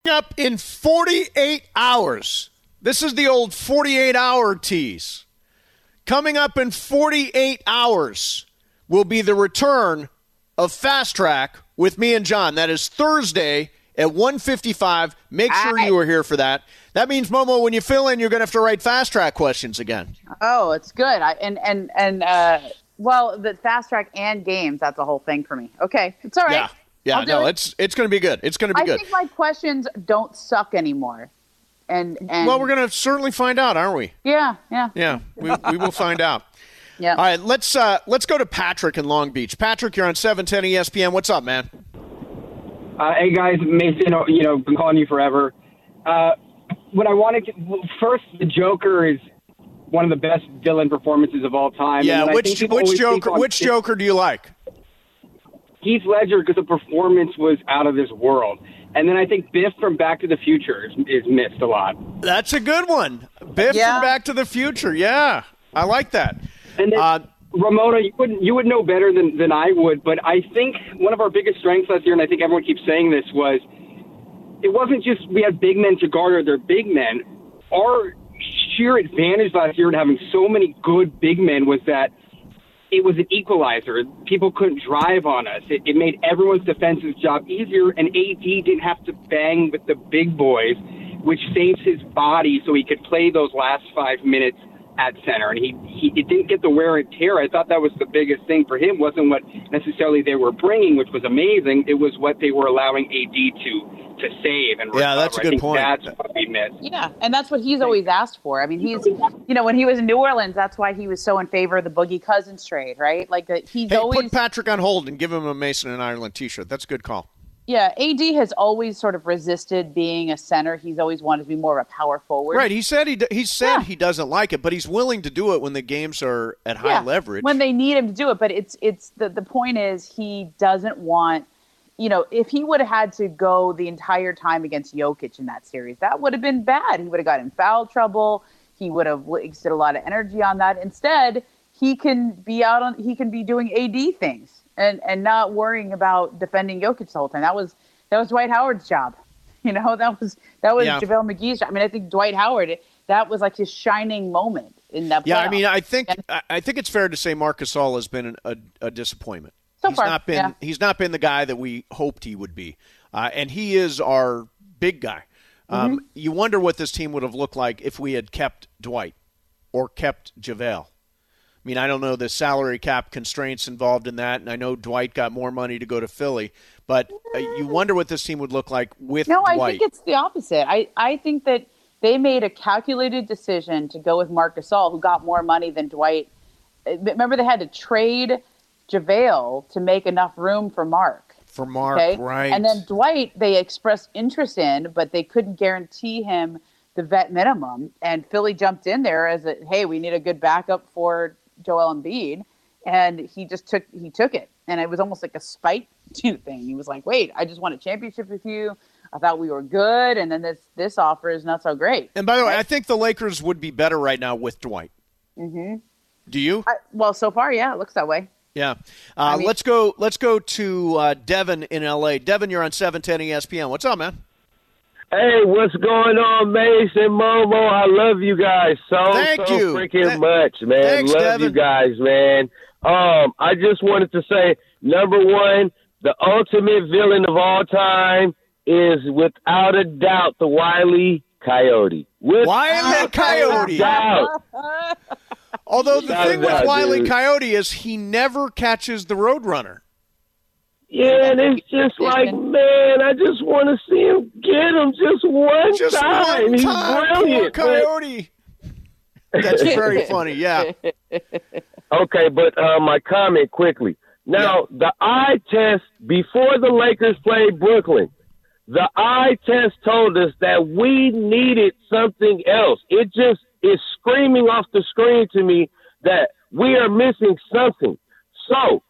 up in 48 hours. This is the old 48-hour tease. Coming up in 48 hours will be the return of Fast Track with me and John. That is Thursday at 1:55. Make sure you are here for that. That means, Momo, when you fill in, you're going to have to write Fast Track questions again. Oh, it's good. Well, the Fast Track and games, that's a whole thing for me. Okay, it's all right. Yeah, no, it's going to be good. It's going to be good. I think my questions don't suck anymore. And well, we're going to certainly find out, aren't we? Yeah. Yeah, we will find out. Yeah. All right, let's go to Patrick in Long Beach. Patrick, you're on 710 ESPN. What's up, man? Hey, guys, Mason, been calling you forever. What I wanted to first, the Joker is one of the best villain performances of all time. Yeah, which Joker do you like? Heath Ledger, because the performance was out of this world. And then I think Biff from Back to the Future is missed a lot. That's a good one. Biff from Back to the Future. Yeah, I like that. And then, Ramona, you would know better than I would, but I think one of our biggest strengths last year, and I think everyone keeps saying this, was it wasn't just we had big men to guard their big men. Our sheer advantage last year in having so many good big men was that it was an equalizer. People couldn't drive on us. It made everyone's defensive job easier, and AD didn't have to bang with the big boys, which saves his body so he could play those last 5 minutes at center. And he didn't get the wear and tear. I thought that was the biggest thing for him. Wasn't what necessarily they were bringing, which was amazing. It was what they were allowing AD to save and recover. Yeah, that's a good point. That's what we missed. Yeah, and that's what he's always asked for. I mean, he's, when he was in New Orleans, that's why he was so in favor of the Boogie Cousins trade, right? Like he's always put Patrick on hold and give him a Mason and Ireland T-shirt. That's a good call. Yeah, AD has always sort of resisted being a center. He's always wanted to be more of a power forward. Right. He said he doesn't like it, but he's willing to do it when the games are at high leverage. When they need him to do it. But it's the point is he doesn't want, if he would have had to go the entire time against Jokic in that series, that would have been bad. He would have got in foul trouble. He would have wasted a lot of energy on that. Instead, he can be doing AD things. And not worrying about defending Jokic the whole time. That was Dwight Howard's job. That was JaVale McGee's job. I mean, I think Dwight Howard, that was like his shining moment in that playoff. Yeah, I mean, I think it's fair to say Marc Gasol has been a disappointment. He's not been the guy that we hoped he would be. And he is our big guy. You wonder what this team would have looked like if we had kept Dwight or kept JaVale. I mean, I don't know the salary cap constraints involved in that, and I know Dwight got more money to go to Philly, but you wonder what this team would look like with Dwight. No, I think it's the opposite. I think that they made a calculated decision to go with Marc Gasol, who got more money than Dwight. Remember, they had to trade JaVale to make enough room for Marc. Right. And then Dwight, they expressed interest in, but they couldn't guarantee him the vet minimum, and Philly jumped in there as hey, we need a good backup for Joel Embiid, and he took it, and it was almost like a spite thing. He was like, "Wait, I just won a championship with you. I thought we were good, and then this offer is not so great." And by the way, I think the Lakers would be better right now with Dwight. Mm-hmm. Do you? Well, so far, yeah, it looks that way. Yeah. Let's go to Devin in L.A. Devin, you're on 710 ESPN. What's up, man? Hey, what's going on, Mason, Momo? I love you guys so freaking much, man. Thanks, love Devin. you guys, man. I just wanted to say, number one, the ultimate villain of all time is without a doubt the Wile E. Coyote. Wile E. Coyote. Although the thing with Wile E. Coyote is he never catches the Roadrunner. Yeah, and it's just like, man, I just want to see him get him just one time. He's brilliant. Poor Coyote. That's very funny, yeah. Okay, but my comment quickly. Now, the eye test, before the Lakers played Brooklyn, the eye test told us that we needed something else. It just is screaming off the screen to me that we are missing something. So,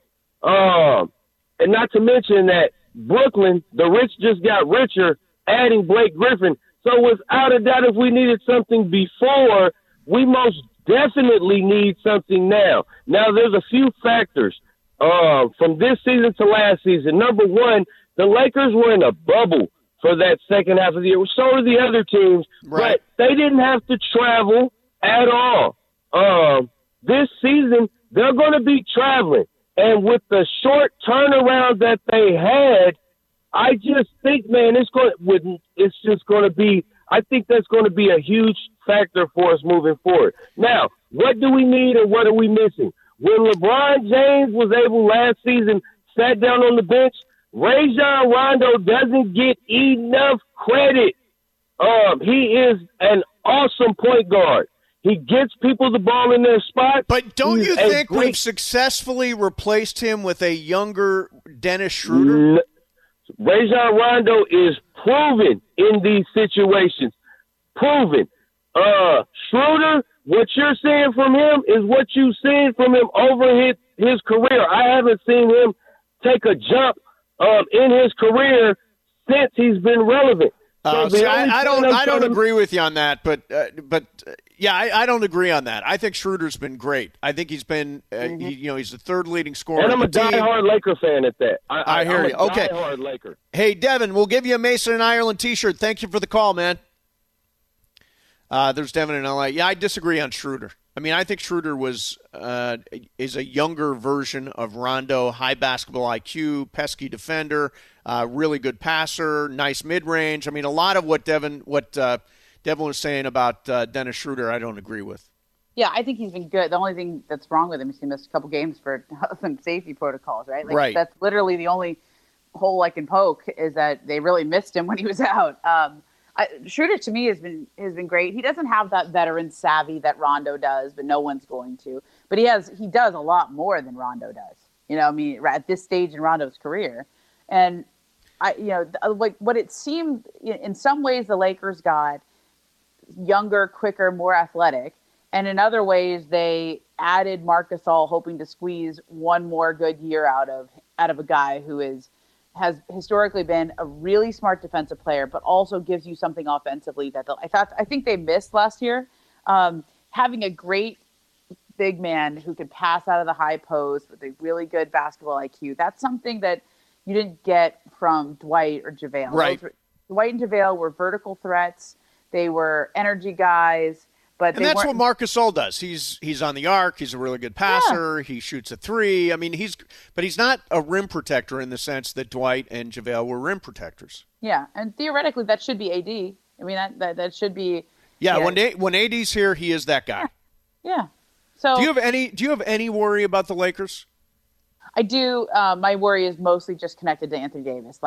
and not to mention that Brooklyn, the rich just got richer, adding Blake Griffin. So without a doubt, if we needed something before, we most definitely need something now. Now, there's a few factors from this season to last season. Number one, the Lakers were in a bubble for that second half of the year. So do the other teams, right. But they didn't have to travel at all. This season, they're going to be traveling. And with the short turnaround that they had, I just think, man, it's just going to be – I think that's going to be a huge factor for us moving forward. Now, what do we need and what are we missing? When LeBron James was able last season, sat down on the bench, Rajon Rondo doesn't get enough credit. He is an awesome point guard. He gets people the ball in their spot. But don't you think we've successfully replaced him with a younger Dennis Schroeder? Rajon Rondo is proven in these situations. Proven. Schroeder, what you're seeing from him is what you've seen from him over his career. I haven't seen him take a jump in his career since he's been relevant. I don't agree with you on that, but yeah, I don't agree on that. I think Schroeder's been great. I think he's been, he's the third leading scorer. And I'm a diehard Laker fan at that. I hear you. Okay. Diehard Laker. Hey, Devin, we'll give you a Mason and Ireland T-shirt. Thank you for the call, man. There's Devin in LA. Yeah, I disagree on Schroeder. I mean, I think Schroeder is a younger version of Rondo, high basketball IQ, pesky defender, really good passer, nice mid-range. I mean, a lot of what Devin was saying about Dennis Schroeder, I don't agree with. Yeah, I think he's been good. The only thing that's wrong with him is he missed a couple games for some safety protocols, right? Right. That's literally the only hole I can poke is that they really missed him when he was out. Schroeder to me has been great. He doesn't have that veteran savvy that Rondo does, but no one's going to. But he does a lot more than Rondo does. At this stage in Rondo's career, and what it seemed in some ways the Lakers got younger, quicker, more athletic, and in other ways they added Marc Gasol, hoping to squeeze one more good year out of a guy who has historically been a really smart defensive player, but also gives you something offensively that I think they missed last year. Having a great big man who could pass out of the high post with a really good basketball IQ, that's something that you didn't get from Dwight or JaVale. Right. Dwight and JaVale were vertical threats. They were energy guys. But that's what Marc Gasol does. He's on the arc. He's a really good passer. Yeah. He shoots a three. I mean, he's not a rim protector in the sense that Dwight and JaVale were rim protectors. Yeah, and theoretically that should be AD. I mean, that should be. Yeah, when AD's here, he is that guy. Yeah. So do you have any worry about the Lakers? I do. My worry is mostly just connected to Anthony Davis.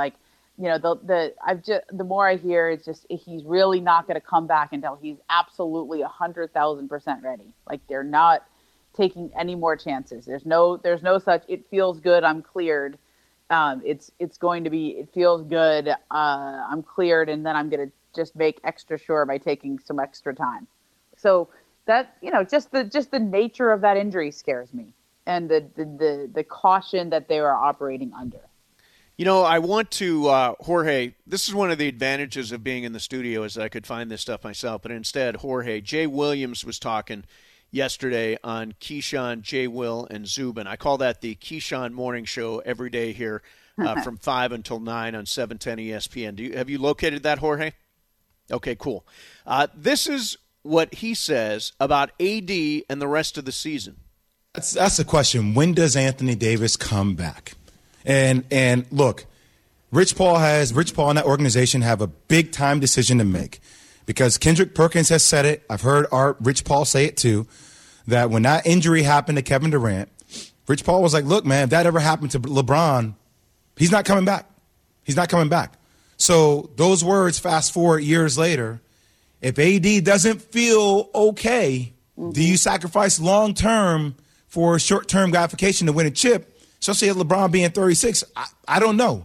The more I hear, it's just he's really not going to come back until he's absolutely 100,000% ready. Like they're not taking any more chances. There's no such. It feels good. I'm cleared. It's going to be. It feels good. I'm cleared, and then I'm going to just make extra sure by taking some extra time. So that just the nature of that injury scares me, and the caution that they are operating under. I want to, Jorge, this is one of the advantages of being in the studio is that I could find this stuff myself, but instead, Jorge, Jay Williams was talking yesterday on Keyshawn, Jay Will, and Zubin. I call that the Keyshawn Morning Show every day here from 5 until 9 on 710 ESPN. Have you located that, Jorge? Okay, cool. This is what he says about AD and the rest of the season. That's the question. When does Anthony Davis come back? And look, Rich Paul and that organization have a big time decision to make because Kendrick Perkins has said it. I've heard Rich Paul say it too, that when that injury happened to Kevin Durant, Rich Paul was like, look, man, if that ever happened to LeBron, he's not coming back. He's not coming back. So those words, fast forward years later, if AD doesn't feel okay, do you sacrifice long term for short term gratification to win a chip? Especially at LeBron being 36, I don't know.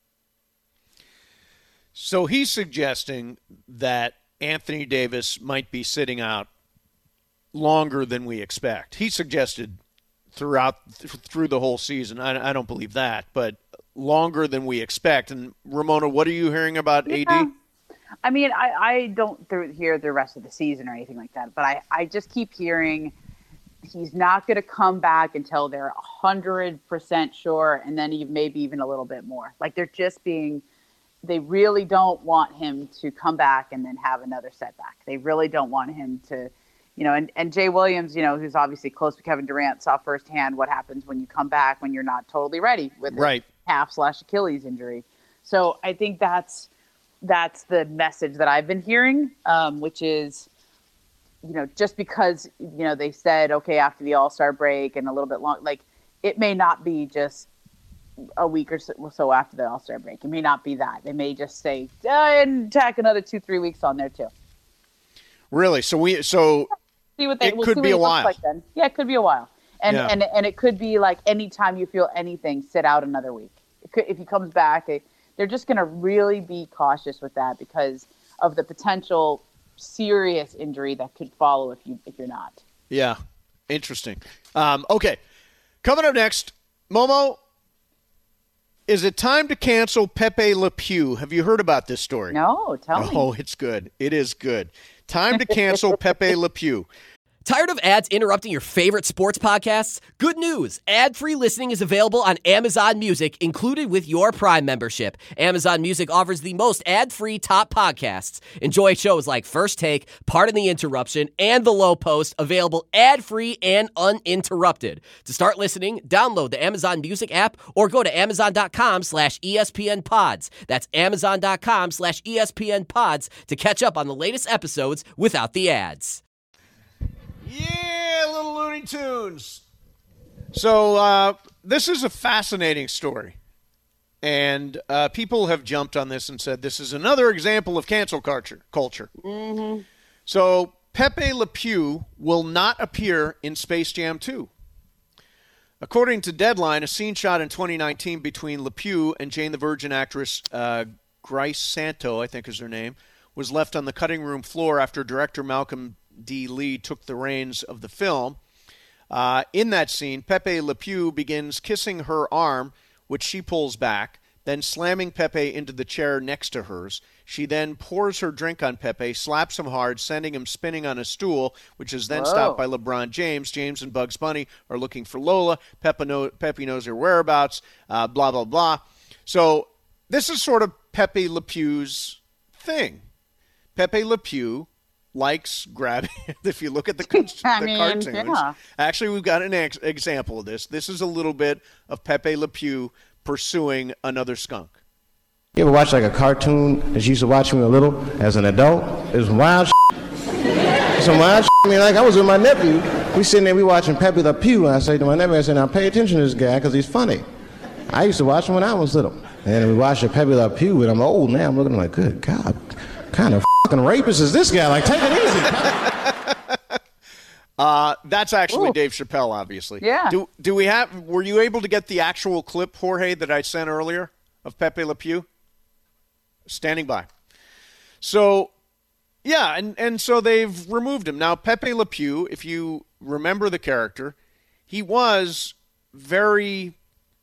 So he's suggesting that Anthony Davis might be sitting out longer than we expect. He suggested through the whole season. I don't believe that, but longer than we expect. And Ramona, what are you hearing about AD? I mean, I don't hear the rest of the season or anything like that, but I just keep hearing he's not going to come back until they're 100% sure, and then maybe even a little bit more. Like they're just being they really don't want him to come back and then have another setback. They really don't want him to, and Jay Williams, who's obviously close to Kevin Durant, saw firsthand what happens when you come back when you're not totally ready with a calf/Achilles injury. So I think that's the message that I've been hearing, which is, just because, they said, okay, after the All-Star break and a little bit long, like it may not be just a week or so after the All-Star break. It may not be that. They may just say, and tack another 2-3 weeks on there too. Really? See what it could be a while. Like then. Yeah, it could be a while. And it could be like anytime you feel anything, sit out another week. If he comes back, they're just going to really be cautious with that because of the potential serious injury that could follow if you're not. Yeah, interesting. Okay, coming up next, Momo. Is it time to cancel Pepe Le Pew? Have you heard about this story? No, tell me. Oh, it's good. It is good. Time to cancel Pepe Le Pew. Tired of ads interrupting your favorite sports podcasts? Good news! Ad-free listening is available on Amazon Music, included with your Prime membership. Amazon Music offers the most ad-free top podcasts. Enjoy shows like First Take, Pardon the Interruption, and The Low Post, available ad-free and uninterrupted. To start listening, download the Amazon Music app or go to amazon.com/ESPN Pods. That's amazon.com/ESPN Pods to catch up on the latest episodes without the ads. Yeah, little Looney Tunes. So this is a fascinating story. And people have jumped on this and said this is another example of cancel culture. Mm-hmm. So Pepe Le Pew will not appear in Space Jam 2. According to Deadline, a scene shot in 2019 between Le Pew and Jane the Virgin actress Grace Santo, I think is her name, was left on the cutting room floor after director Malcolm D. Lee took the reins of the film. In that scene, Pepe Le Pew begins kissing her arm, which she pulls back, then slamming Pepe into the chair next to hers. She then pours her drink on Pepe, slaps him hard, sending him spinning on a stool, which is then stopped by LeBron James. James and Bugs Bunny are looking for Lola. Pepe knows her whereabouts, blah, blah, blah. So this is sort of Pepe Le Pew's thing. Pepe Le Pew likes grabbing. If you look at the cartoons, actually, we've got an example of this. This is a little bit of Pepe Le Pew pursuing another skunk. You ever watch like a cartoon that you used to watch when you were little as an adult? It was wild some wild I mean, like I was with my nephew. We sitting there, we watching Pepe Le Pew, and I say to my nephew, I said, now pay attention to this guy because he's funny. I used to watch him when I was little. And then we watched Pepe Le Pew, and I'm old now. I'm looking like, good God, kind of fucking rapist is this guy? Like, take it easy. That's actually Dave Chappelle, obviously. Yeah. Were you able to get the actual clip, Jorge, that I sent earlier of Pepe Le Pew? Standing by. So, yeah, and so they've removed him. Now, Pepe Le Pew, if you remember the character, he was very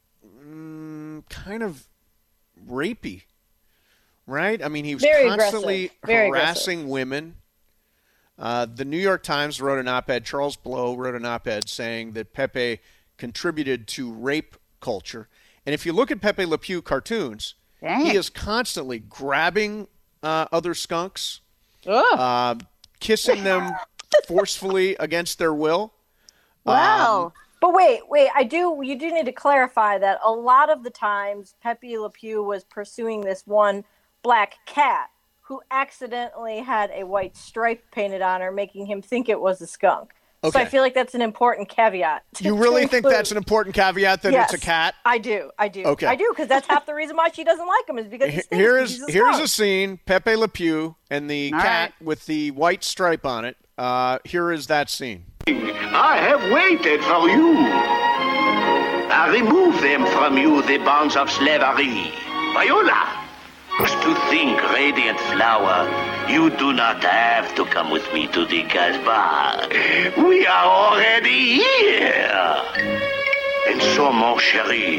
kind of rapey, right? I mean, he was very constantly harassing women. The New York Times wrote an op-ed, Charles Blow wrote an op-ed saying that Pepe contributed to rape culture. And if you look at Pepe Le Pew cartoons, he is constantly grabbing other skunks, kissing them forcefully against their will. Wow. But wait, you do need to clarify that a lot of the times Pepe Le Pew was pursuing this one black cat who accidentally had a white stripe painted on her, making him think it was a skunk. Okay. So I feel like that's an important caveat. You really think that's an important caveat that it's a cat? I do. Okay. I do, because that's half the reason why she doesn't like him is because here's a scene, Pepe Le Pew and the cat with the white stripe on it. Here is that scene. I have waited for you. I remove them from you, the bonds of slavery. Viola! To think, radiant flower, you do not have to come with me to the Casbah. We are already here. And so, mon chéri,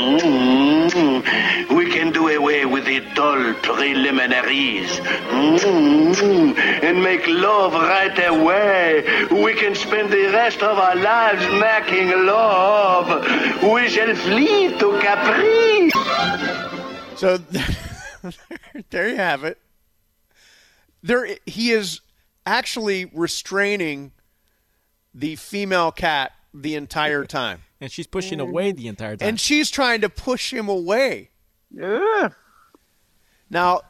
we can do away with the dull preliminaries and make love right away. We can spend the rest of our lives making love. We shall flee to Capri. So There you have it. He is actually restraining the female cat the entire time. And she's pushing away the entire time. And she's trying to push him away. Ugh. Now,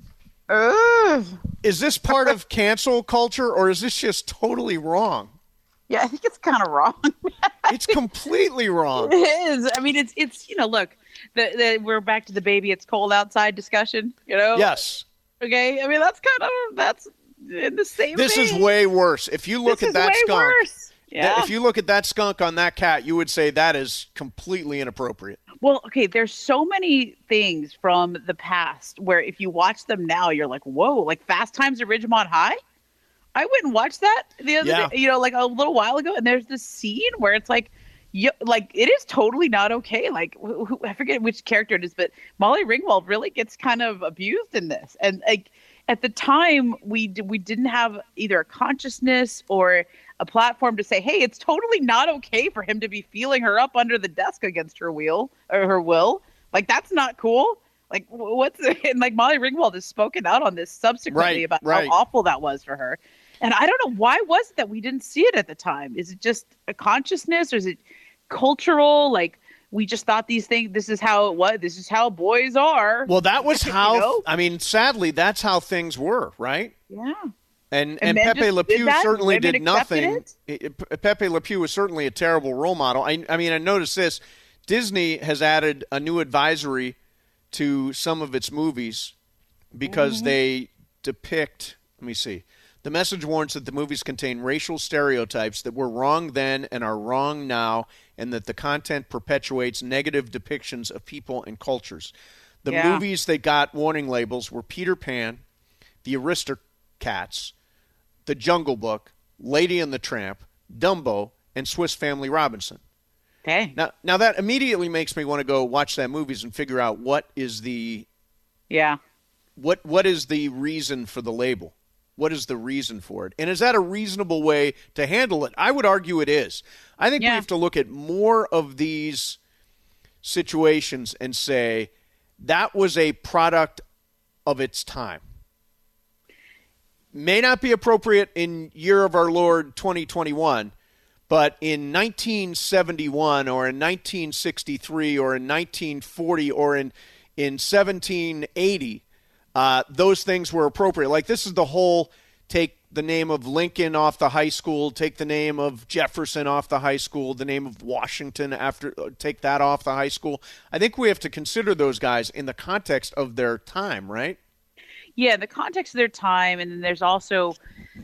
is this part of cancel culture, or is this just totally wrong? Yeah, I think it's kind of wrong. It's completely wrong. It is. I mean, it's look, we're back to the baby it's cold outside discussion, Yes. Okay? I mean, that's in the same This is way worse. If you look at that skunk. Worse. Yeah. If you look at that skunk on that cat, you would say that is completely inappropriate. Well, okay, there's so many things from the past where if you watch them now, you're like, whoa, like Fast Times at Ridgemont High? I went and watched that the other day, like a little while ago, and there's this scene where it's like, it is totally not okay. Like, I forget which character it is, but Molly Ringwald really gets kind of abused in this. And like at the time, we didn't have either a consciousness or a platform to say, hey, it's totally not okay for him to be feeling her up under the desk against her will. Like, that's not cool. Like, and like Molly Ringwald has spoken out on this subsequently about how awful that was for her. And I don't know, why was it that we didn't see it at the time? Is it just a consciousness, or is it cultural? Like, we just thought this is how it was. This is how boys are. Well, that was how, I mean, sadly, that's how things were, right? Yeah. And Pepe Le Pew certainly did nothing. Pepe Le Pew was certainly a terrible role model. I mean, I noticed this. Disney has added a new advisory to some of its movies because they depict, let me see. The message warns that the movies contain racial stereotypes that were wrong then and are wrong now, and that the content perpetuates negative depictions of people and cultures. The movies that got warning labels were Peter Pan, The Aristocats, The Jungle Book, Lady and the Tramp, Dumbo, and Swiss Family Robinson. Okay. Now that immediately makes me want to go watch that movies and figure out what is the what is the reason for the label? What is the reason for it? And is that a reasonable way to handle it? I would argue it is. I think we have to look at more of these situations and say that was a product of its time. May not be appropriate in year of our Lord 2021, but in 1971 or in 1963 or in 1940 or in 1780, those things were appropriate. Like, this is the whole take the name of Lincoln off the high school, take the name of Jefferson off the high school, the name of Washington take that off the high school. I think we have to consider those guys in the context of their time, right? Yeah, the context of their time, and then there's also,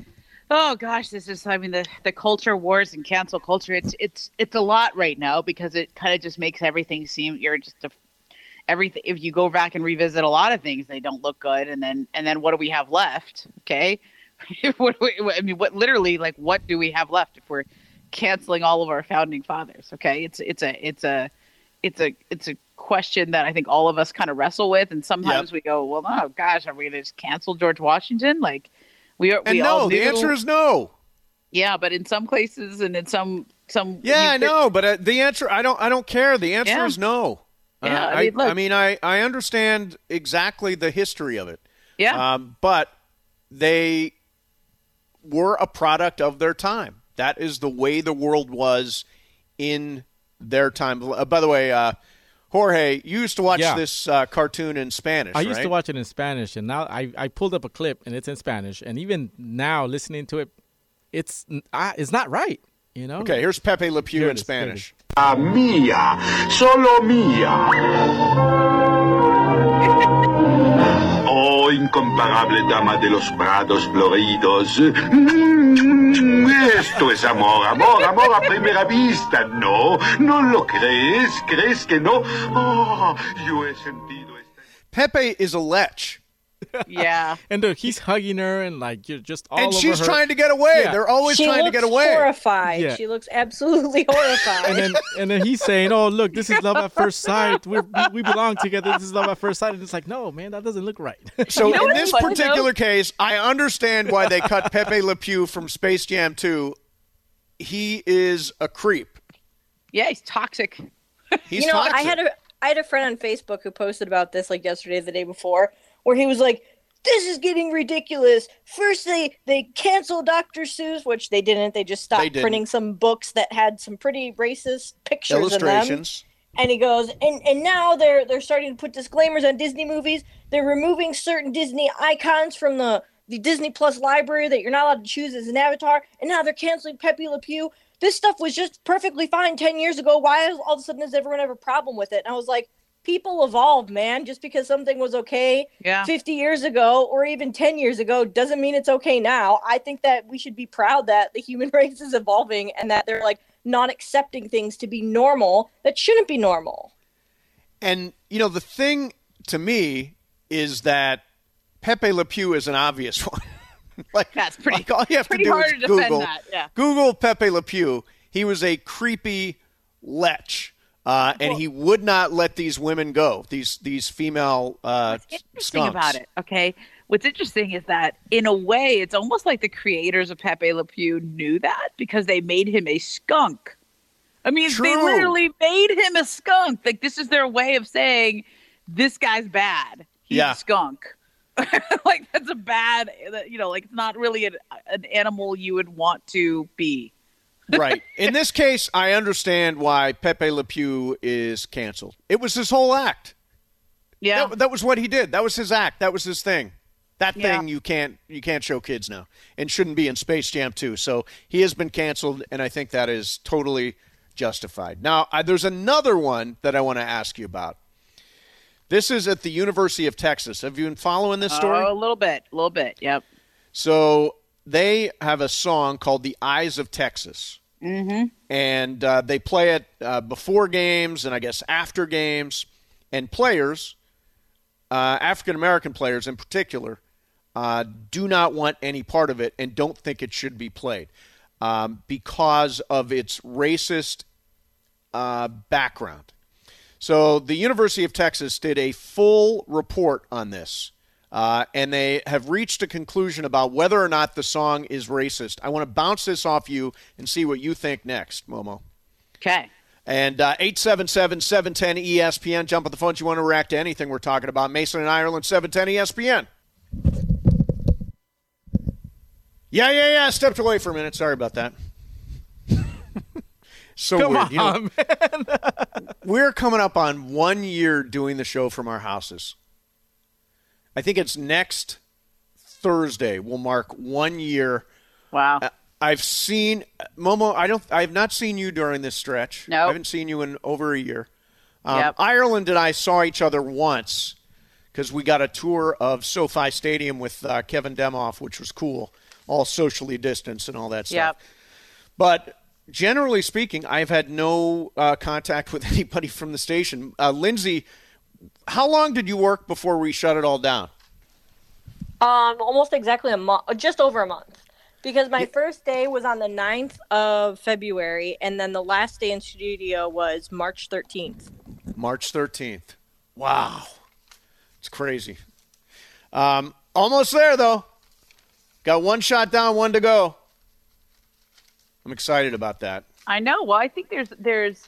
the culture wars and cancel culture. It's a lot right now because it kind of just makes everything seem everything. If you go back and revisit a lot of things, they don't look good, and then what do we have left? Okay, what do we have left if we're canceling all of our founding fathers? Okay, it's a question that I think all of us kind of wrestle with, and sometimes we go, well, oh gosh, are we going to just cancel George Washington? Like the answer is no. Yeah, but in some places and in some I know, but the answer I don't care. The answer is no. Yeah, I understand exactly the history of it. Yeah, but they were a product of their time. That is the way the world was in their time. By the way, Jorge, you used to watch this cartoon in Spanish, I used to watch it in Spanish, and now I pulled up a clip, and it's in Spanish. And even now, listening to it, it's not right, you know? Okay, here's Pepe Le Pew in Spanish. Mía, solo mía. Oh, incomparable dama de los prados floridos. Esto es amor a primera vista. ¿No lo crees? ¿Crees que no? Oh, yo he sentido esta... Pepe is a lech. Yeah. And he's hugging her and like you're just all over her. And she's trying to get away. Yeah. They're always trying to get away. She looks horrified. Yeah. She looks absolutely horrified. and then he's saying, "Oh, look, this is love at first sight. We belong together. This is love at first sight." And it's like, "No, man, that doesn't look right." So in this particular case, I understand why they cut Pepe Le Pew from Space Jam 2. He is a creep. Yeah, he's toxic. He's toxic. I had a friend on Facebook who posted about this like yesterday or the day before, where he was like, this is getting ridiculous. First, they canceled Dr. Seuss, which they didn't. They just stopped printing some books that had some pretty racist pictures illustrations. In them. And he goes, and now they're starting to put disclaimers on Disney movies. They're removing certain Disney icons from the Disney Plus library that you're not allowed to choose as an avatar. And now they're canceling Pepe Le Pew. This stuff was just perfectly fine 10 years ago. Why all of a sudden does everyone have a problem with it? And I was like, people evolve, man. Just because something was okay 50 years ago or even 10 years ago doesn't mean it's okay now. I think that we should be proud that the human race is evolving and that they're like not accepting things to be normal that shouldn't be normal. And, the thing to me is that Pepe Le Pew is an obvious one. That's pretty, all you have pretty to do hard is to defend that. Yeah. Google Pepe Le Pew. He was a creepy lech. And he would not let these women go, these female what's interesting skunks. about it, okay? What's interesting is that, in a way, it's almost like the creators of Pepe Le Pew knew that because they made him a skunk. I mean, True. They literally made him a skunk. Like, this is their way of saying, this guy's bad. He's a skunk. Like, that's a bad, like, it's not really an animal you would want to be. Right. In this case, I understand why Pepe Le Pew is canceled. It was his whole act. Yeah. That was what he did. That was his act. That was his thing. That thing you can't show kids now and shouldn't be in Space Jam 2. So he has been canceled, and I think that is totally justified. Now, there's another one that I want to ask you about. This is at the University of Texas. Have you been following this story? Oh, a little bit. Yep. So they have a song called The Eyes of Texas. Mm-hmm. And they play it before games and I guess after games. And players, African-American players in particular, do not want any part of it and don't think it should be played because of its racist background. So the University of Texas did a full report on this. And they have reached a conclusion about whether or not the song is racist. I want to bounce this off you and see what you think next, Momo. Okay. And 877-710-ESPN. Jump on the phone if you want to react to anything we're talking about. Mason and Ireland, 710 ESPN. Yeah. Stepped away for a minute. Sorry about that. So Come weird. on, man. We're coming up on 1 year doing the show from our houses. I think it's next Thursday. We'll mark 1 year. Wow. I've seen Momo. I have not seen you during this stretch. No. I haven't seen you in over a year. Yep. Ireland and I saw each other once because we got a tour of SoFi Stadium with Kevin Demoff, which was cool, all socially distanced and all that stuff. Yep. But generally speaking, I've had no contact with anybody from the station. Lindsay, how long did you work before we shut it all down? Almost exactly a month, just over a month. Because my first day was on the 9th of February, and then the last day in studio was March 13th. March 13th. Wow. It's crazy. Almost there, though. Got one shot down, one to go. I'm excited about that. I know. Well, I think there's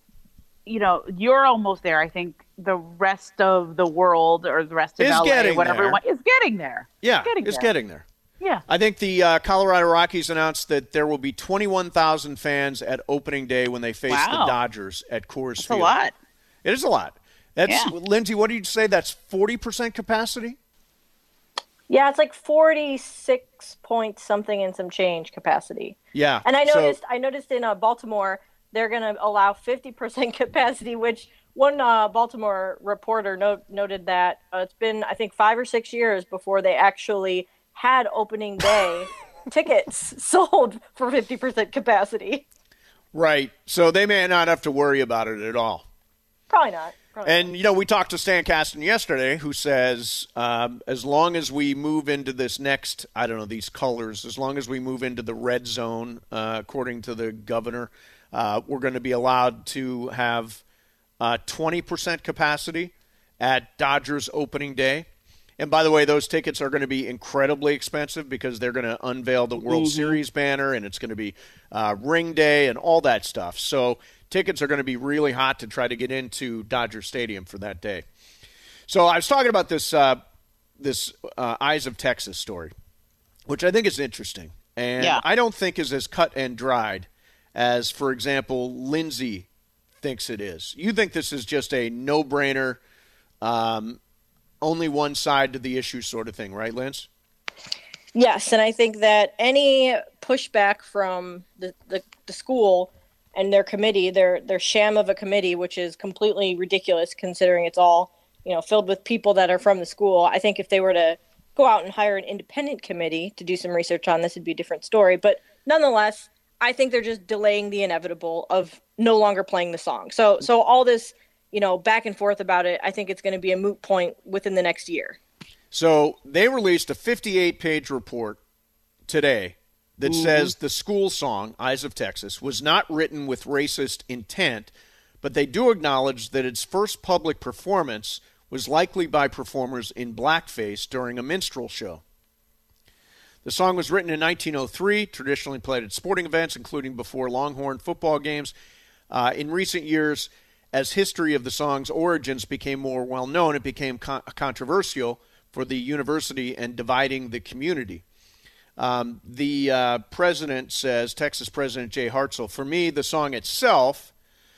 you're almost there. I think the rest of the world or the rest of LA, whatever, is getting there. Yeah, it's getting there. Yeah. I think the Colorado Rockies announced that there will be 21,000 fans at opening day when they face the Dodgers at Coors Field. That's a lot. It is a lot. Lindsay, what did you say? That's 40% capacity? Yeah, it's like 46 point something and some change capacity. Yeah. And I noticed in Baltimore, they're going to allow 50% capacity, which one Baltimore reporter noted that it's been, I think, 5 or 6 years before they actually had opening day tickets sold for 50% capacity. Right. So they may not have to worry about it at all. Probably not. And, we talked to Stan Kasten yesterday, who says as long as we move into this next, these colors, as long as we move into the red zone, according to the governor, we're going to be allowed to have 20% capacity at Dodgers opening day. And by the way, those tickets are going to be incredibly expensive because they're going to unveil the World Series banner, and it's going to be ring day and all that stuff. So tickets are going to be really hot to try to get into Dodger Stadium for that day. So I was talking about this Eyes of Texas story, which I think is interesting. And I don't think is as cut and dried as, for example, Lindsay thinks it is. You think this is just a no-brainer, only one side to the issue sort of thing, right, Linz? Yes, and I think that any pushback from the school and their committee, their sham of a committee, which is completely ridiculous considering it's all, filled with people that are from the school. I think if they were to go out and hire an independent committee to do some research on this, it'd be a different story. But nonetheless, I think they're just delaying the inevitable of no longer playing the song. So all this, back and forth about it, I think it's going to be a moot point within the next year. So they released a 58-page report today that says the school song, Eyes of Texas, was not written with racist intent, but they do acknowledge that its first public performance was likely by performers in blackface during a minstrel show. The song was written in 1903, traditionally played at sporting events, including before Longhorn football games. In recent years, as history of the song's origins became more well-known, it became controversial for the university and dividing the community. The president says, Texas President Jay Hartzell, for me, the song itself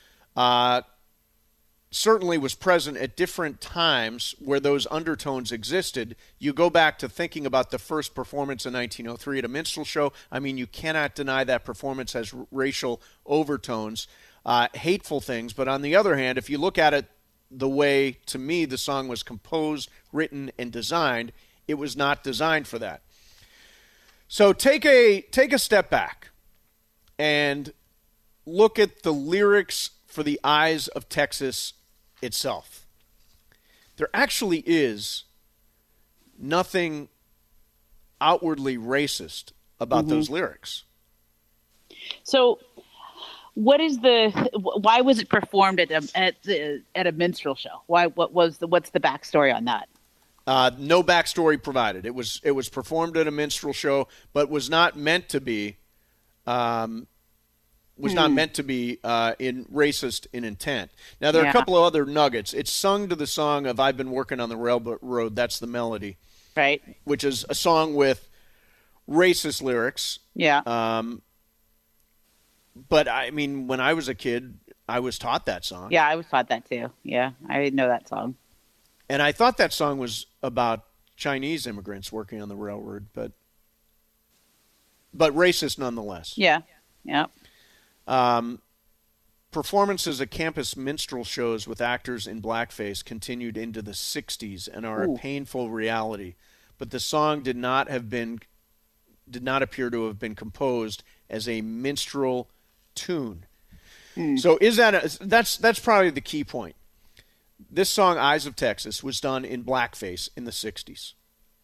certainly was present at different times where those undertones existed. You go back to thinking about the first performance in 1903 at a minstrel show. I mean, you cannot deny that performance has racial overtones, hateful things. But on the other hand, if you look at it the way, to me, the song was composed, written, and designed, it was not designed for that. So take a step back and look at the lyrics for the Eyes of Texas itself. There actually is nothing outwardly racist about those lyrics. So why was it performed at a minstrel show? What's the backstory on that? No backstory provided. It was performed at a minstrel show, but was not meant to be in racist in intent. Now, there are a couple of other nuggets. It's sung to the song of I've Been Working on the Railroad, that's the melody. Right. Which is a song with racist lyrics. Yeah. But, I mean, when I was a kid, I was taught that song. Yeah, I was taught that too. Yeah, I didn't know that song. And I thought that song was about Chinese immigrants working on the railroad, but racist nonetheless. Yeah, yeah. Performances at campus minstrel shows with actors in blackface continued into the 60s and are a painful reality. But the song did not appear to have been composed as a minstrel tune. So that's probably the key point. This song, Eyes of Texas, was done in blackface in the 60s.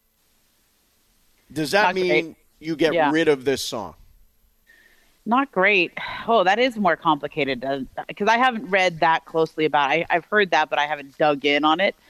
Does that mean you get rid of this song? Not great. Oh, that is more complicated because I haven't read that closely about it. I've heard that, but I haven't dug in on it.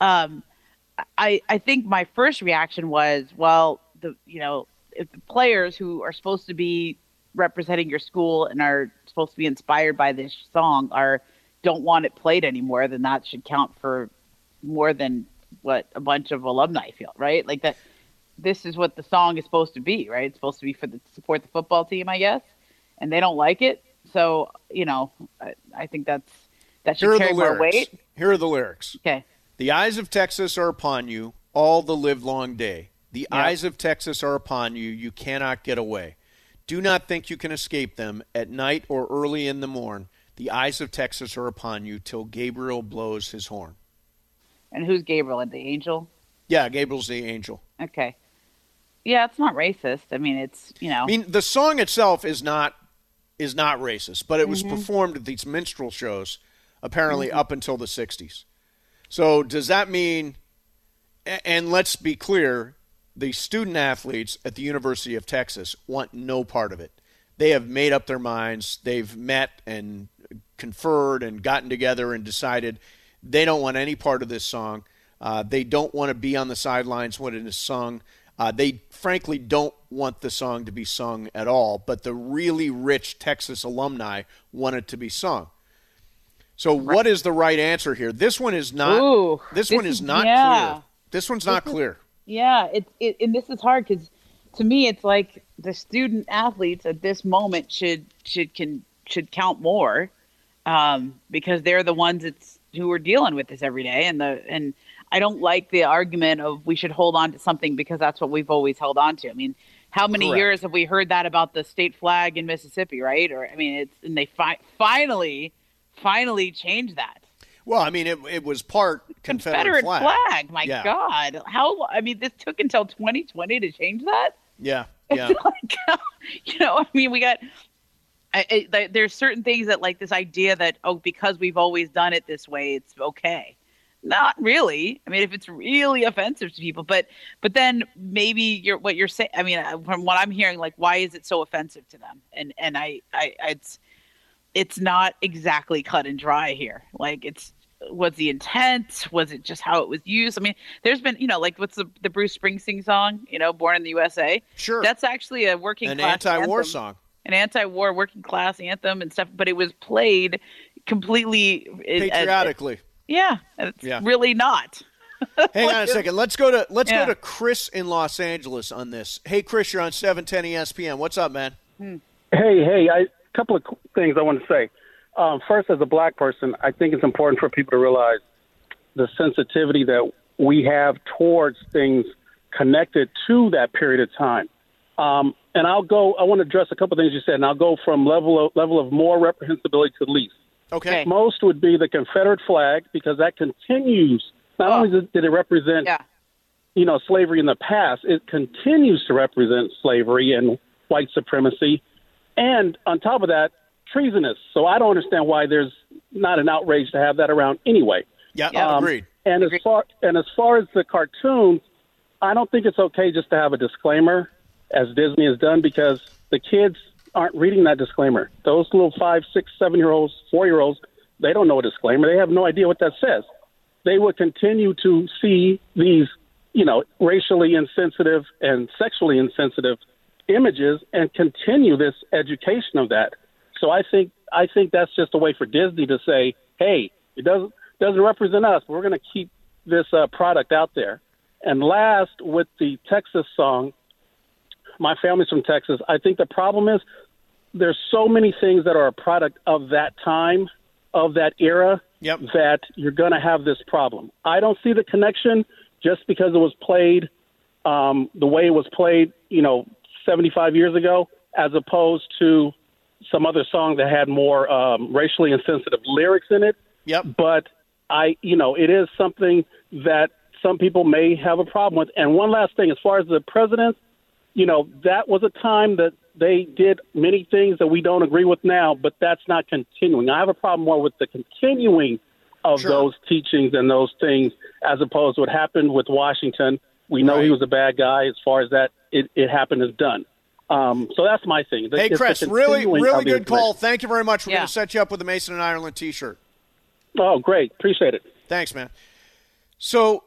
I think my first reaction was, well, if the players who are supposed to be representing your school and are supposed to be inspired by this song don't want it played anymore, then that should count for more than what a bunch of alumni feel, right? Like that. This is what the song is supposed to be, right? It's supposed to be to support the football team, I guess, and they don't like it. So, I think that should carry more weight. Here are the lyrics. Okay. The eyes of Texas are upon you all the livelong day. The eyes of Texas are upon you. You cannot get away. Do not think you can escape them at night or early in the morn. The eyes of Texas are upon you till Gabriel blows his horn. And who's Gabriel? The angel? Yeah, Gabriel's the angel. Okay. Yeah, it's not racist. I mean, it's, I mean, the song itself is not racist, but it was performed at these minstrel shows apparently up until the 60s. So does that mean, and let's be clear, the student athletes at the University of Texas want no part of it. They have made up their minds. They've met and conferred and gotten together and decided they don't want any part of this song. They don't want to be on the sidelines when it is sung. They frankly don't want the song to be sung at all, but the really rich Texas alumni want it to be sung. So what is the right answer here? This one is not. Ooh, this one is not clear. This one's not clear. Yeah, and this is hard because to me it's like the student athletes at this moment should count more because they're the ones who are dealing with this every day, and I don't like the argument of we should hold on to something because that's what we've always held on to. I mean, how many years have we heard that about the state flag in Mississippi, right? Or I mean, and they finally changed that. Well, I mean, it was part Confederate flag. My God, this took until 2020 to change that. Yeah. It's like, I mean, we got. There's certain things that like this idea that because we've always done it this way, it's okay. Not really. I mean, if it's really offensive to people, but then maybe what you're saying. I mean, from what I'm hearing, like, why is it so offensive to them? And it's not exactly cut and dry here. Like, was the intent? Was it just how it was used? I mean, there's been, like, what's the Bruce Springsteen song? Born in the USA. Sure, that's actually a working class anti-war song, an anti-war working class anthem and stuff. But it was played completely patriotically. Yeah, it's really not. Hang on a second. Let's go to Chris in Los Angeles on this. Hey, Chris, you're on 710 ESPN. What's up, man? Hey, a couple of things I want to say. First, as a black person, I think it's important for people to realize the sensitivity that we have towards things connected to that period of time. And I want to address a couple of things you said, and I'll go from level of more reprehensibility to least. Okay. Most would be the Confederate flag because that continues. Not only did it represent, slavery in the past, it continues to represent slavery and white supremacy. And on top of that, treasonous. So I don't understand why there's not an outrage to have that around anyway. Yeah, agreed. And as far as the cartoons, I don't think it's okay just to have a disclaimer, as Disney has done, because the kids aren't reading that disclaimer. Those little 5, 6, 7-year-olds, 4-year-olds, they don't know a disclaimer. They have no idea what that says. They would continue to see these, racially insensitive and sexually insensitive images and continue this education of that. So I think that's just a way for Disney to say, hey, it doesn't represent us, but we're going to keep this product out there. And last, with the Texas song, my family's from Texas. I think the problem is there's so many things that are a product of that time, of that era, that you're going to have this problem. I don't see the connection just because it was played the way it was played, 75 years ago, as opposed to some other song that had more racially insensitive lyrics in it. Yep. But it is something that some people may have a problem with. And one last thing, as far as the president, that was a time that they did many things that we don't agree with now, but that's not continuing. I have a problem more with the continuing of those teachings and those things as opposed to what happened with Washington. We know he was a bad guy. As far as that, it happened is done. So that's my thing. Hey, Chris, really good call. Thank you very much. We're going to set you up with the Mason and Ireland T-shirt. Oh, great. Appreciate it. Thanks, man. So,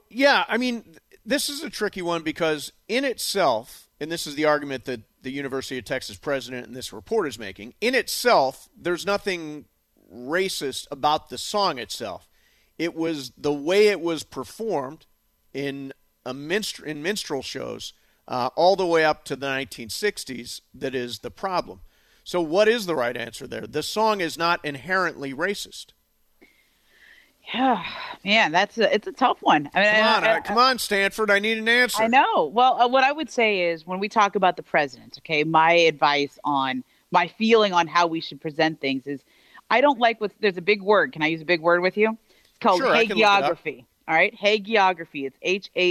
this is a tricky one because in itself, and this is the argument that the University of Texas president and this report is making, in itself, there's nothing racist about the song itself. It was the way it was performed in minstrel shows all the way up to the 1960s that is the problem. So what is the right answer there? The song is not inherently racist. Yeah, man, it's a tough one. I mean, come on, Stanford. I need an answer. I know. Well, what I would say is when we talk about the president, okay, my advice on my feeling on how we should present things is I don't like there's a big word. Can I use a big word with you? It's called hagiography. All right, hagiography. It's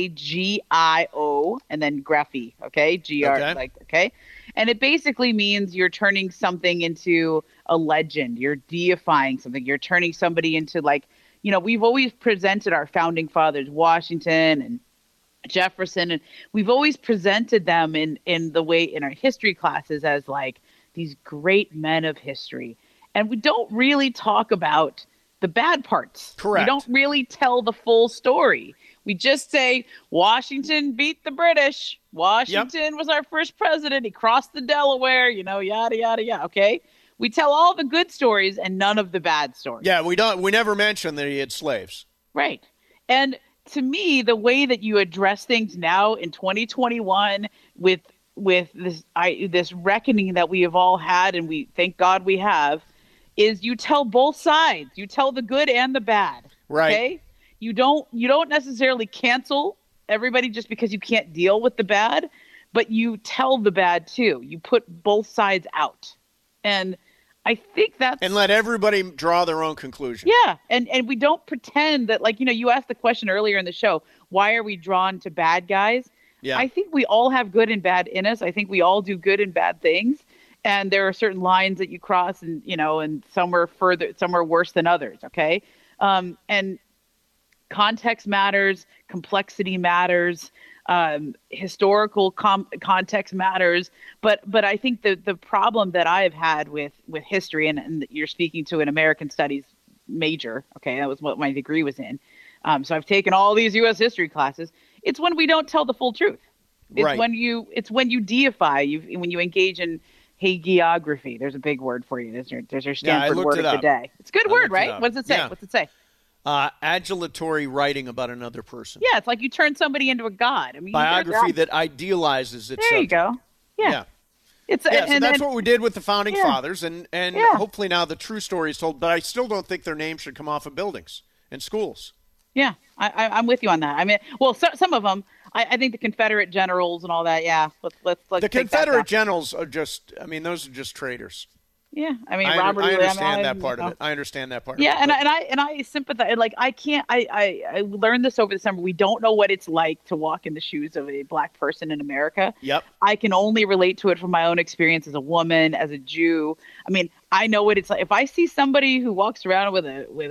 Hagio and then graphy. Okay, okay. And it basically means you're turning something into a legend. You're deifying something. You're turning somebody into we've always presented our founding fathers, Washington and Jefferson, and we've always presented them in the way in our history classes as like these great men of history. And we don't really talk about the bad parts. Correct. We don't really tell the full story. We just say Washington beat the British. Washington was our first president. He crossed the Delaware, yada, yada, yada. Okay. We tell all the good stories and none of the bad stories. Yeah, we never mention that he had slaves. Right. And to me, the way that you address things now in 2021 with this reckoning that we have all had, and we thank God we have, is you tell both sides. You tell the good and the bad. Right. Okay? You don't necessarily cancel everybody just because you can't deal with the bad, but you tell the bad too. You put both sides out. And I think that's... And let everybody draw their own conclusion. Yeah. And we don't pretend that, you asked the question earlier in the show, why are we drawn to bad guys? Yeah. I think we all have good and bad in us. I think we all do good and bad things. And there are certain lines that you cross and, and some are worse than others. Okay. And context matters, complexity matters, historical context matters. But I think the problem that I've had with history, and you're speaking to an American studies major. Okay. That was what my degree was in. So I've taken all these U.S. history classes. It's when we don't tell the full truth. It's when you deify, when you engage in hagiography. There's a big word for you. There's your Stanford word of the day. It's a good word, right? What does it say? Yeah. What's it say? Adulatory writing about another person. Yeah, it's like you turn somebody into a god. I mean, biography that idealizes its There subject. You go. Yeah. So that's what we did with the Founding Fathers, and hopefully now the true story is told, but I still don't think their names should come off of buildings and schools. Yeah, I'm with you on that. I mean, well, some of them, I think the Confederate generals and all that. Yeah, let's the Confederate generals are just. I mean, those are just traitors. Yeah, I mean, Robert. I understand that part of it. I understand that part. Yeah, of it. and I sympathize. Like, I can't. I learned this over the summer. We don't know what it's like to walk in the shoes of a black person in America. Yep. I can only relate to it from my own experience as a woman, as a Jew. I mean, I know what it's like. If I see somebody who walks around with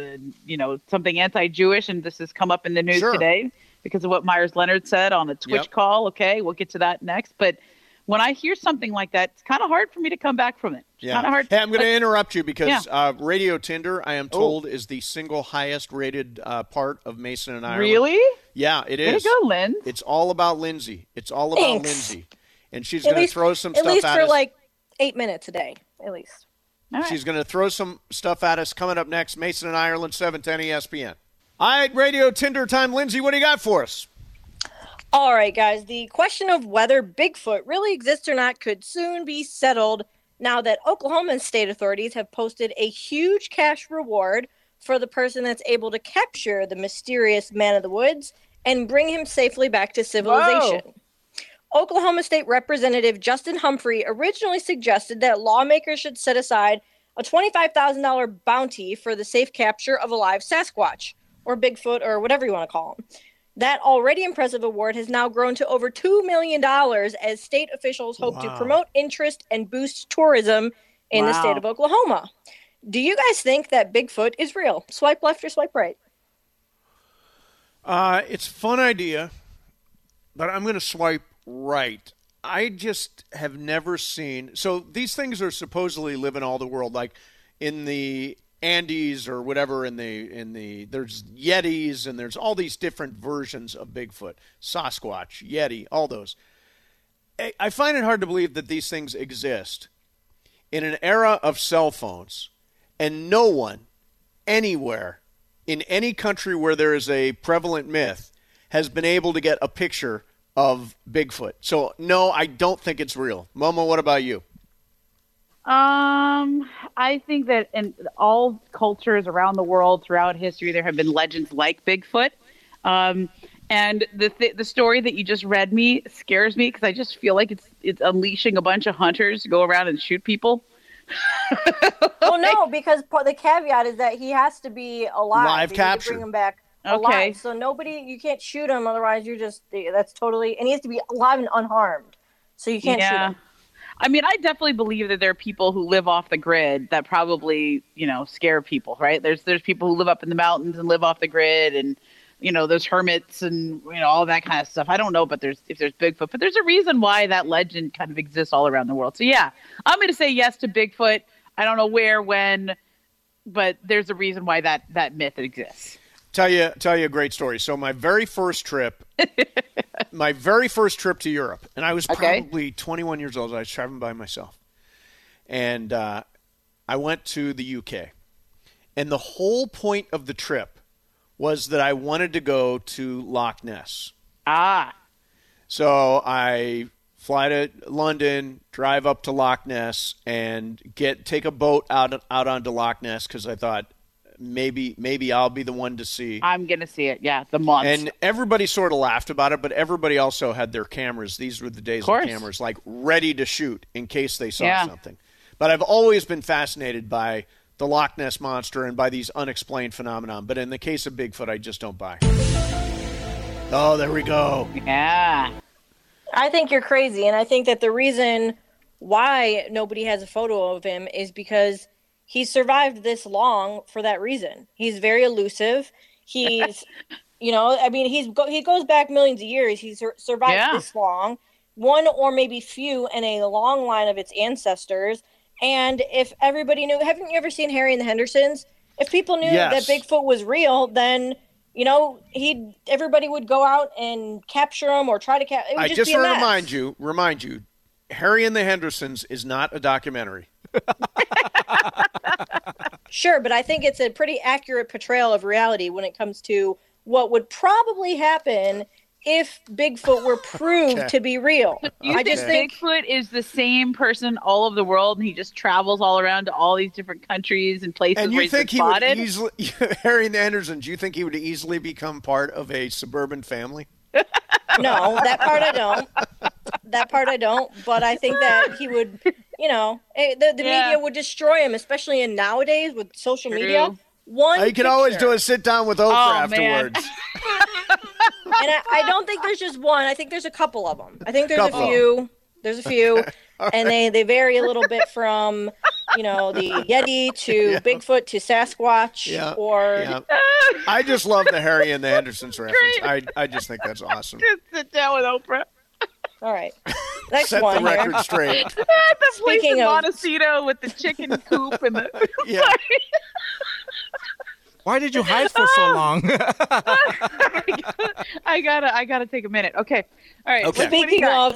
a something anti-Jewish, and this has come up in the news today because of what Myers Leonard said on a Twitch call. Okay, we'll get to that next, but. When I hear something like that, it's kind of hard for me to come back from it. It's kind of hard. Hey, I'm going to interrupt you because Radio Tinder, I am told, is the single highest rated part of Mason and Ireland. Really? Yeah, it is. Way to go, Lynn. It's all about Lindsay. It's all about Lindsay. And she's going to throw some stuff at us. At least for like 8 minutes a day, at least. Right. She's going to throw some stuff at us. Coming up next, Mason and Ireland, 710 ESPN. All right, Radio Tinder time. Lindsay, what do you got for us? All right, guys, the question of whether Bigfoot really exists or not could soon be settled now that Oklahoma state authorities have posted a huge cash reward for the person that's able to capture the mysterious man of the woods and bring him safely back to civilization. Whoa. Oklahoma State Representative Justin Humphrey originally suggested that lawmakers should set aside a $25,000 bounty for the safe capture of a live Sasquatch, or Bigfoot, or whatever you want to call him. That already impressive award has now grown to over $2 million as state officials hope to promote interest and boost tourism in the state of Oklahoma. Do you guys think that Bigfoot is real? Swipe left or swipe right? It's a fun idea, but I'm going to swipe right. I just have never seen. So these things are supposedly live in all the world, like in the Andes or whatever. There's Yetis and there's all these different versions of Bigfoot, Sasquatch, Yeti, all those. I find it hard to believe that these things exist in an era of cell phones, and no one anywhere in any country where there is a prevalent myth has been able to get a picture of Bigfoot. So, no, I don't think it's real. Momo, what about you? I think that in all cultures around the world throughout history, there have been legends like Bigfoot. And the story that you just read me scares me because I just feel like it's unleashing a bunch of hunters to go around and shoot people. Well, no, because the caveat is that he has to be alive. Live capture. Bring him back alive. So you can't shoot him. Otherwise, that's totally, and he has to be alive and unharmed. So you can't shoot him. I mean, I definitely believe that there are people who live off the grid that probably, scare people, right? There's people who live up in the mountains and live off the grid, and there's hermits and all that kind of stuff. I don't know, but if there's Bigfoot, but there's a reason why that legend kind of exists all around the world. So yeah, I'm going to say yes to Bigfoot. I don't know where, when, but there's a reason why that myth exists. Tell you a great story. So my very first trip to Europe, and I was probably 21 years old. I was traveling by myself. And I went to the UK. And the whole point of the trip was that I wanted to go to Loch Ness. So I fly to London, drive up to Loch Ness, and take a boat out onto Loch Ness because I thought maybe I'll be the one to see. I'm going to see it, the monster. And everybody sort of laughed about it, but everybody also had their cameras. These were the days of cameras, like ready to shoot in case they saw something. But I've always been fascinated by the Loch Ness Monster and by these unexplained phenomenon. But in the case of Bigfoot, I just don't buy. Oh, there we go. Yeah. I think you're crazy, and I think that the reason why nobody has a photo of him is because he's survived this long for that reason. He's very elusive. He's, he goes back millions of years. He's survived this long, one or maybe few in a long line of its ancestors. And if everybody knew, haven't you ever seen Harry and the Hendersons? If people knew that Bigfoot was real, then everybody would go out and capture him or try to capture. I just want to remind you, Harry and the Hendersons is not a documentary. Sure, but I think it's a pretty accurate portrayal of reality when it comes to what would probably happen if Bigfoot were proved to be real. I just think Bigfoot is the same person all over the world, and he just travels all around to all these different countries and places. And you where think he's been spotted? Would easily, Harry and the Hendersons, do you think he would easily become part of a suburban family? No, that part I don't. But I think that he would, the media would destroy him, especially in nowadays with social media. You can always do a sit down with Oprah afterwards. And I don't think there's just one. I think there's a couple of them. I think there's a few. There's a few, and they vary a little bit from, the Yeti to Bigfoot to Sasquatch or. I just love the Harry and the Hendersons reference. I just think that's awesome. Just sit down with Oprah. All right. Next Set one the record here. straight. The place in Montecito with the chicken coop and the. Why did you hide for so long? I gotta take a minute. Okay. All right. Okay. Speaking of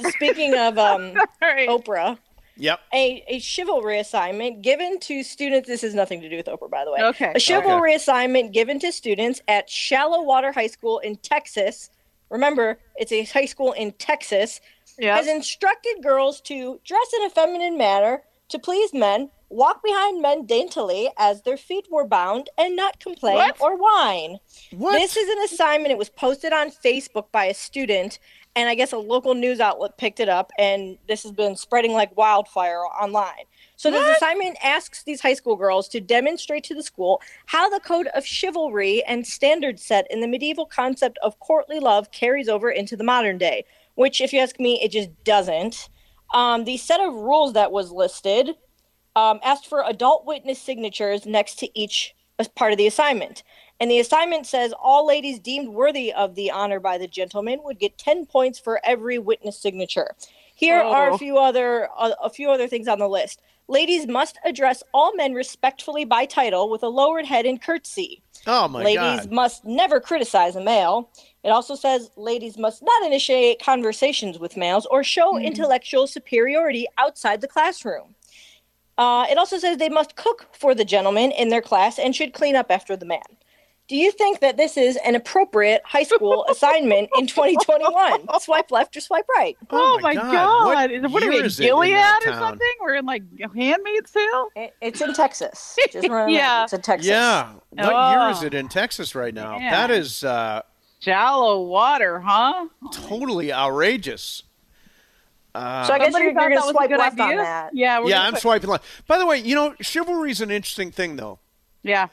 Oprah. Yep. A chivalry assignment given to students. This has nothing to do with Oprah, by the way. Okay. A chivalry assignment given to students at Shallow Water High School in Texas. Remember, it's a high school in Texas. Has instructed girls to dress in a feminine manner to please men, walk behind men daintily as their feet were bound, and not complain or whine. This is an assignment. It was posted on Facebook by a student, and I guess a local news outlet picked it up, and this has been spreading like wildfire online. So this assignment asks these high school girls to demonstrate to the school how the code of chivalry and standards set in the medieval concept of courtly love carries over into the modern day, which, if you ask me, it just doesn't. The set of rules that was listed asked for adult witness signatures next to each part of the assignment. And the assignment says all ladies deemed worthy of the honor by the gentleman would get 10 points for every witness signature. Here are a few other things on the list. Ladies must address all men respectfully by title with a lowered head and curtsy. Oh, my God. Ladies must never criticize a male. It also says ladies must not initiate conversations with males or show intellectual superiority outside the classroom. It also says they must cook for the gentleman in their class and should clean up after the man. Do you think that this is an appropriate high school assignment in 2021? Swipe left or swipe right? Oh my God. What are we, in Gilead or something? We're in like Handmaid's Tale? It's in Texas. Just remember it's in Texas. Yeah. What year is it in Texas right now? Yeah. That is shallow water, huh? Totally outrageous. So I guess you're going to swipe left on that. Yeah, I'm swiping left. By the way, chivalry is an interesting thing, though. Yeah.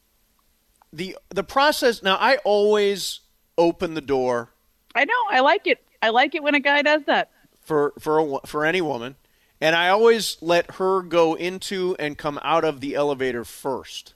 The process, now I always open the door. I know, I like it. I like it when a guy does that. For any woman. And I always let her go into and come out of the elevator first.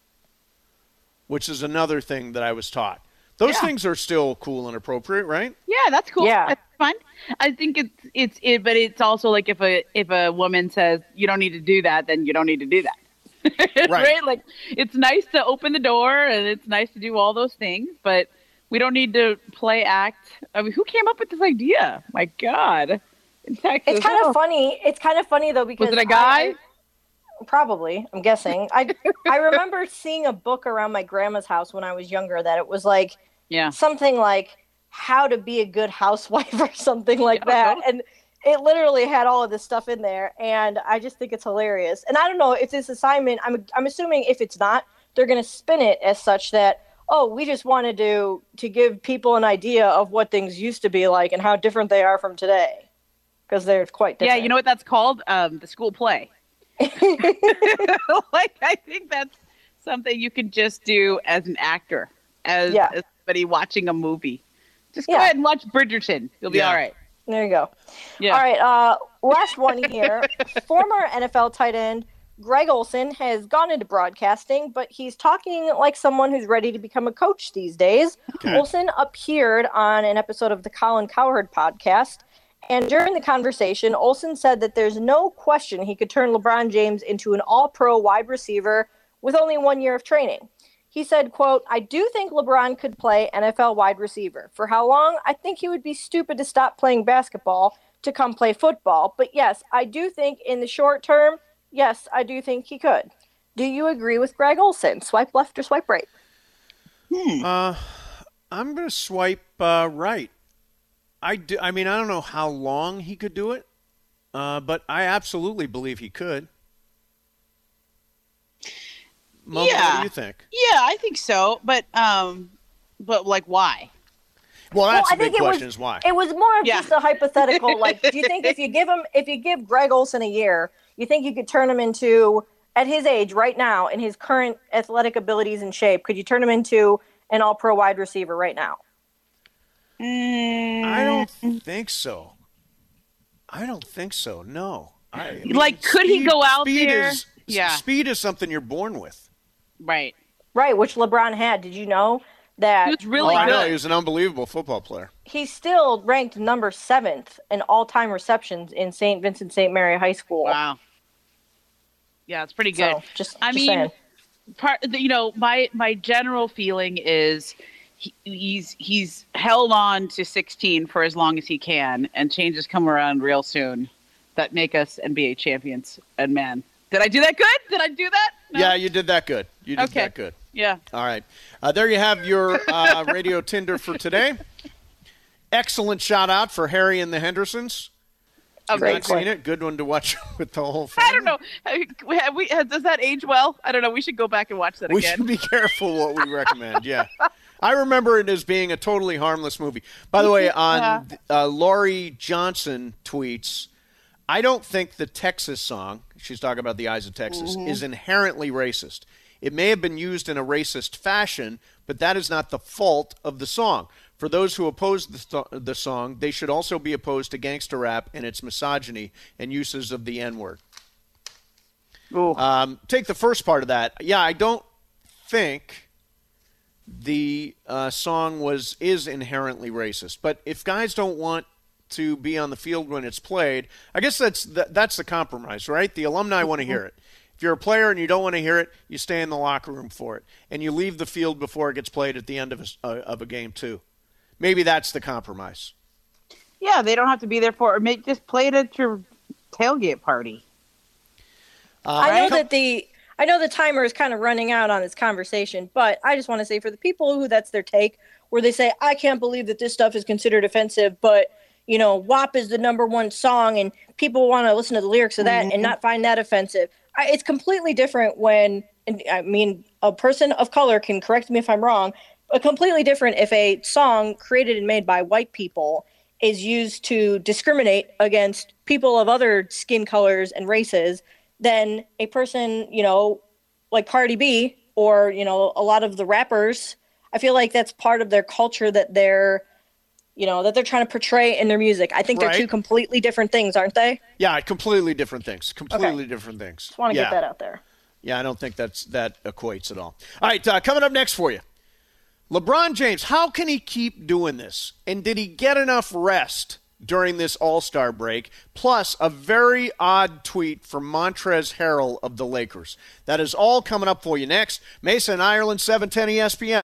Which is another thing that I was taught. Those things are still cool and appropriate, right? Yeah, that's cool. Yeah. That's fine. I think but it's also like if a woman says you don't need to do that, then you don't need to do that. Right? Like, it's nice to open the door and it's nice to do all those things, but we don't need to play act. I mean, who came up with this idea? My God. In Texas. It's kind of funny. It's kind of funny, though, because was it a guy? Probably, I'm guessing. I remember seeing a book around my grandma's house when I was younger that it was like something like How to Be a Good Housewife or something like that. And it literally had all of this stuff in there, and I just think it's hilarious. And I don't know if this assignment, I'm assuming if it's not, they're going to spin it as such that, oh, we just wanted to give people an idea of what things used to be like and how different they are from today, because they're quite different. Yeah, you know what that's called? The school play. Like, I think that's something you can just do as an actor, as somebody watching a movie. Just go ahead and watch Bridgerton. You'll be all right. There you go. Yeah. All right. Last one here. Former NFL tight end Greg Olsen has gone into broadcasting, but he's talking like someone who's ready to become a coach these days. Okay. Olsen appeared on an episode of the Colin Cowherd podcast. And during the conversation, Olsen said that there's no question he could turn LeBron James into an all-pro wide receiver with only 1 year of training. He said, quote, I do think LeBron could play NFL wide receiver. For how long? I think he would be stupid to stop playing basketball to come play football. But yes, I do think in the short term, yes, I do think he could. Do you agree with Greg Olsen? Swipe left or swipe right? I'm going to swipe right. I mean, I don't know how long he could do it, but I absolutely believe he could. Mom, what do you think? Yeah, I think so. But like, why? Well, that's the big question is why. It was more of just a hypothetical. Like, do you think if you give Greg Olsen a year, you think you could turn him into, at his age right now, in his current athletic abilities and shape, could you turn him into an all-pro wide receiver right now? I don't think so. No. Could he go out there? Speed is something you're born with. Right. Right, which LeBron had. Did you know that? He was really good. I know. He was an unbelievable football player. He's still ranked number 7th in all-time receptions in St. Vincent St. Mary High School. Wow. Yeah, it's pretty good. So, I mean, my general feeling is he's held on to 16 for as long as he can, and changes come around real soon that make us NBA champions. And man, did I do that good? Did I do that? No? Yeah, you did that good. You did that good. Yeah. All right. There you have your Radio Tinder for today. Excellent shout out for Harry and the Hendersons. I've not seen it. Good one to watch with the whole family. I don't know. Does that age well? I don't know. We should go back and watch that again. We should be careful what we recommend. Yeah. I remember it as being a totally harmless movie. By the way, on Laurie Johnson tweets, I don't think the Texas song, she's talking about the Eyes of Texas, is inherently racist. It may have been used in a racist fashion, but that is not the fault of the song. For those who oppose the song, they should also be opposed to gangster rap and its misogyny and uses of the N-word. Take the first part of that. Yeah, I don't think the song is inherently racist. But if guys don't want to be on the field when it's played, I guess that's the compromise, right? The alumni want to hear it. If you're a player and you don't want to hear it, you stay in the locker room for it, and you leave the field before it gets played at the end of a game too. Maybe that's the compromise. Yeah, they don't have to be there for it. Just play it at your tailgate party. I know the timer is kind of running out on this conversation, but I just want to say for the people who that's their take, where they say, I can't believe that this stuff is considered offensive, but, you know, WAP is the number one song and people want to listen to the lyrics of that and not find that offensive. It's completely different when, I mean, a person of color can correct me if I'm wrong, but completely different if a song created and made by white people is used to discriminate against people of other skin colors and races than a person, you know, like Cardi B or, you know, a lot of the rappers. I feel like that's part of their culture that they're trying to portray in their music. I think they're two completely different things, aren't they? Yeah, completely different things. Different things. Just want to get that out there. Yeah, I don't think that equates at all. All right, coming up next for you. LeBron James, how can he keep doing this? And did he get enough rest during this All-Star break, plus a very odd tweet from Montrezl Harrell of the Lakers. That is all coming up for you next. Mesa and Ireland, 710 ESPN.